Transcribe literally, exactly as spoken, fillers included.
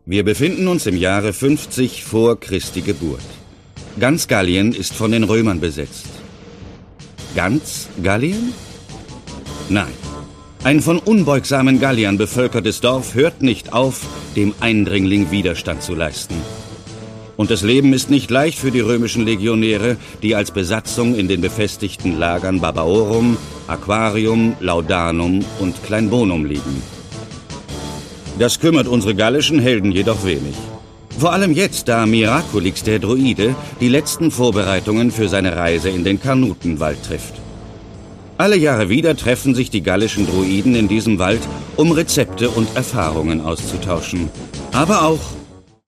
Wir befinden uns im Jahre fünfzig vor Christi Geburt. Ganz Gallien ist von den Römern besetzt. Ganz Gallien? Nein. Ein von unbeugsamen Galliern bevölkertes Dorf hört nicht auf, dem Eindringling Widerstand zu leisten. Und das Leben ist nicht leicht für die römischen Legionäre, die als Besatzung in den befestigten Lagern Babaorum, Aquarium, Laudanum und Kleinbonum liegen. Das kümmert unsere gallischen Helden jedoch wenig. Vor allem jetzt, da Miraculix, der Druide, die letzten Vorbereitungen für seine Reise in den Carnutenwald trifft. Alle Jahre wieder treffen sich die gallischen Druiden in diesem Wald, um Rezepte und Erfahrungen auszutauschen. Aber auch,